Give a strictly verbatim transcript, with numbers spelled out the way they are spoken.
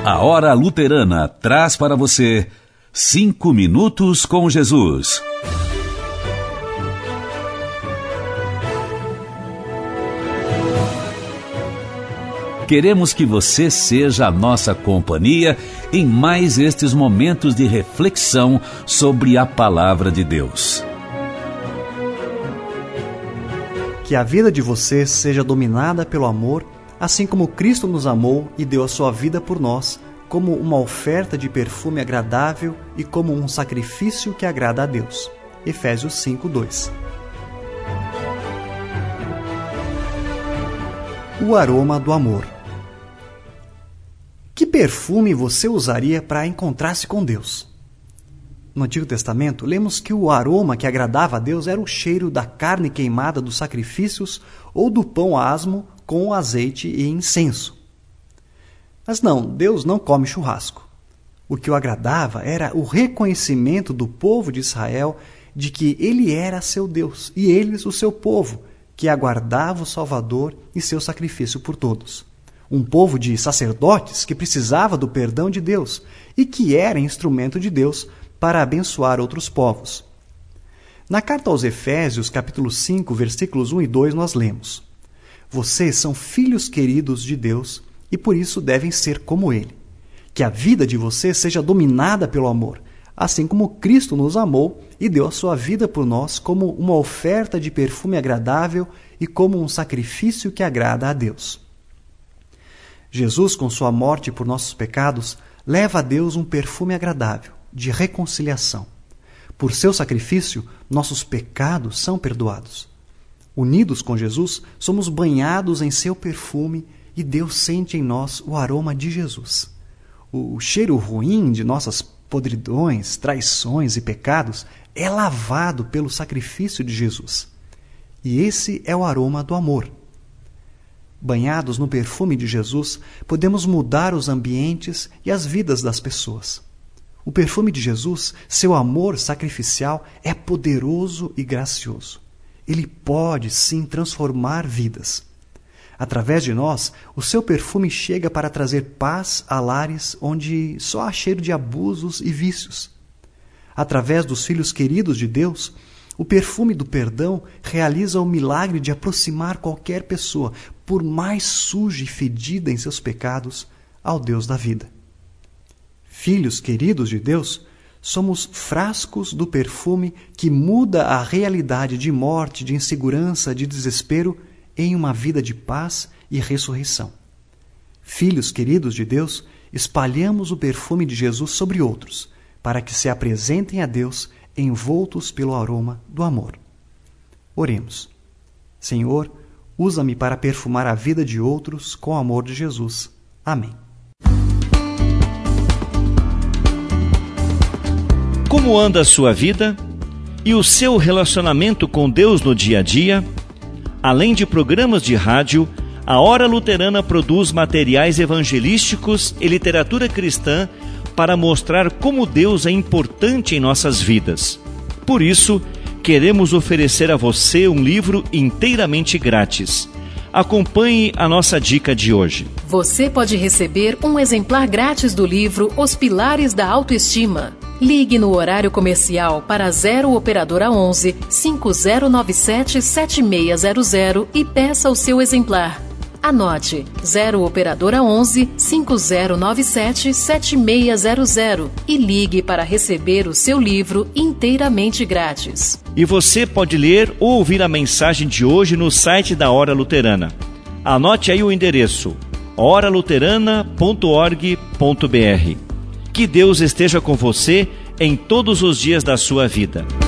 A Hora Luterana traz para você Cinco Minutos com Jesus. Queremos que você seja a nossa companhia em mais estes momentos de reflexão sobre a Palavra de Deus. Que a vida de vocês seja dominada pelo amor, assim como Cristo nos amou e deu a sua vida por nós, como uma oferta de perfume agradável e como um sacrifício que agrada a Deus. Efésios cinco, dois. O aroma do amor. Que perfume você usaria para encontrar-se com Deus? No Antigo Testamento, lemos que o aroma que agradava a Deus era o cheiro da carne queimada dos sacrifícios ou do pão asmo com azeite e incenso. Mas não, Deus não come churrasco. O que o agradava era o reconhecimento do povo de Israel de que ele era seu Deus e eles o seu povo, que aguardava o Salvador e seu sacrifício por todos. Um povo de sacerdotes que precisava do perdão de Deus e que era instrumento de Deus para abençoar outros povos. Na carta aos Efésios, capítulo cinco, versículos um e dois, nós lemos: Vocês são filhos queridos de Deus e por isso devem ser como Ele. Que a vida de vocês seja dominada pelo amor, assim como Cristo nos amou e deu a sua vida por nós como uma oferta de perfume agradável e como um sacrifício que agrada a Deus. Jesus, com sua morte por nossos pecados, leva a Deus um perfume agradável, de reconciliação. Por seu sacrifício, nossos pecados são perdoados. Unidos com Jesus, somos banhados em seu perfume e Deus sente em nós o aroma de Jesus. O cheiro ruim de nossas podridões, traições e pecados é lavado pelo sacrifício de Jesus. E esse é o aroma do amor. Banhados no perfume de Jesus, podemos mudar os ambientes e as vidas das pessoas. O perfume de Jesus, seu amor sacrificial, é poderoso e gracioso. Ele pode, sim, transformar vidas. Através de nós, o seu perfume chega para trazer paz a lares onde só há cheiro de abusos e vícios. Através dos filhos queridos de Deus, o perfume do perdão realiza o milagre de aproximar qualquer pessoa, por mais suja e fedida em seus pecados, ao Deus da vida. Filhos queridos de Deus, somos frascos do perfume que muda a realidade de morte, de insegurança, de desespero em uma vida de paz e ressurreição. Filhos queridos de Deus, espalhamos o perfume de Jesus sobre outros, para que se apresentem a Deus envoltos pelo aroma do amor. Oremos. Senhor, usa-me para perfumar a vida de outros com o amor de Jesus. Amém. Como anda a sua vida e o seu relacionamento com Deus no dia a dia? Além de programas de rádio, a Hora Luterana produz materiais evangelísticos e literatura cristã para mostrar como Deus é importante em nossas vidas. Por isso, queremos oferecer a você um livro inteiramente grátis. Acompanhe a nossa dica de hoje. Você pode receber um exemplar grátis do livro Os Pilares da Autoestima. Ligue no horário comercial para zero Operadora onze, cinco zero nove sete, sete seis zero zero e peça o seu exemplar. Anote zero Operadora onze, cinco zero nove sete, sete seis zero zero e ligue para receber o seu livro inteiramente grátis. E você pode ler ou ouvir a mensagem de hoje no site da Hora Luterana. Anote aí o endereço hora luterana ponto org ponto br. Que Deus esteja com você em todos os dias da sua vida.